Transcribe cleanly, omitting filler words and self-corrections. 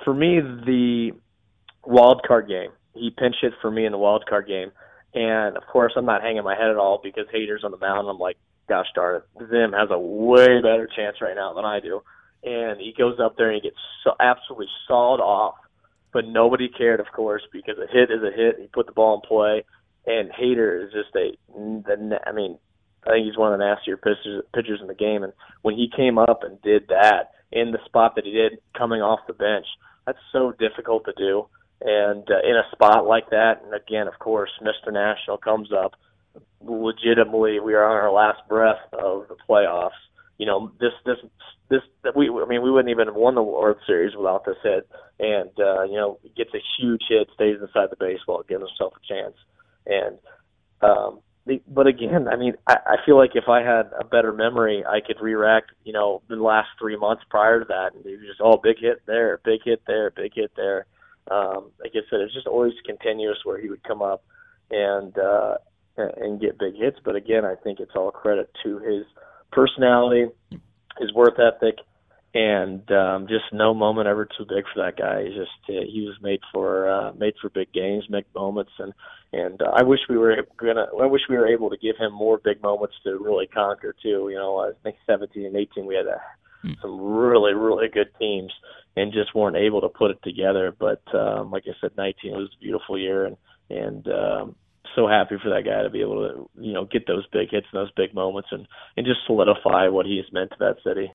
For me, the wild card game. He pinch hit for me in the wild card game, and of course, I'm not hanging my head at all because Hader's on the mound. I'm like, gosh darn it, Zim has a way better chance right now than I do. And he goes up there and he gets absolutely sawed off, but nobody cared, of course, because a hit is a hit. He put the ball in play, and Hader is just I think he's one of the nastier pitchers in the game. And when he came up and did that in the spot that he did coming off the bench, that's so difficult to do. And in a spot like that, and again, of course, Mr. National comes up. Legitimately, we are on our last breath of the playoffs. You know, we wouldn't even have won the World Series without this hit. And gets a huge hit, stays inside the baseball, gives himself a chance. And but again, I feel like if I had a better memory, I could re-rack, the last 3 months prior to that, and it was just, big hit there, big hit there, big hit there. Like I said, it's just always continuous where he would come up and get big hits. But again, I think it's all credit to his personality, his work ethic, and just no moment ever too big for that guy. He was made for big games, big moments, and I wish we were able to give him more big moments to really conquer too. I think 17 and 18 we had some really, really good teams and just weren't able to put it together. But like I said, 19 was a beautiful year, and so happy for that guy to be able to get those big hits and those big moments and just solidify what he has meant to that city.